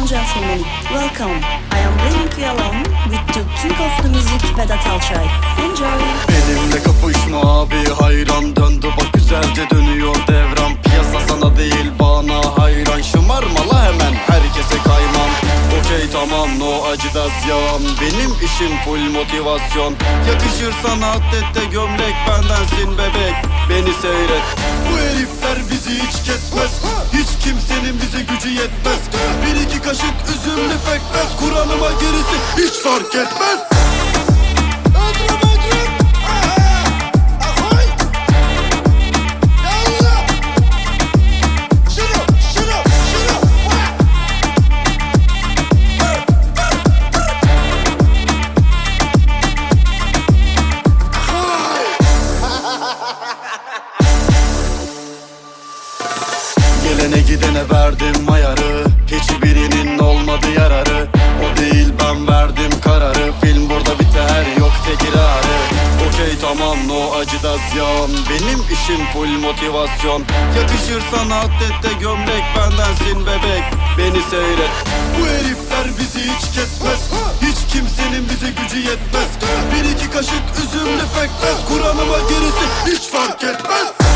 and gentlemen, welcome. I am bringing you along with the king of the music, Vedat Alçay. Enjoy. Benimle kapışma abi, hayran döndü bak güzelce dönüyor devran. Piyasa sana değil bana hayran, şımarmala hemen herkese kaymam. Okey tamam, no acitasyon, benim işim full motivasyon. Yakışır sana atlette gömlek, bendensin bebek, beni seyret. Bu herifler bizi hiç kesmez, hiç kimsenin bize gücü yetmez. Bir iki kaşık üzümlü pekmez, Kur'an'ıma gerisi hiç fark etmez. Gelene gidene verdim ayarı, hiçbirinin olmadı yararı. O değil ben verdim kararı, film burada biter yok tekrarı. Okey tamam, no acitasyon, benim işim full motivasyon. Yakışır sana atlette gömlek, bendensin bebek, beni seyret. Bu herifler bizi hiç kesmez, hiç kimsenin bize gücü yetmez. Bir iki kaşık üzümlü pekmez, Kur'an'ıma gerisi hiç fark etmez.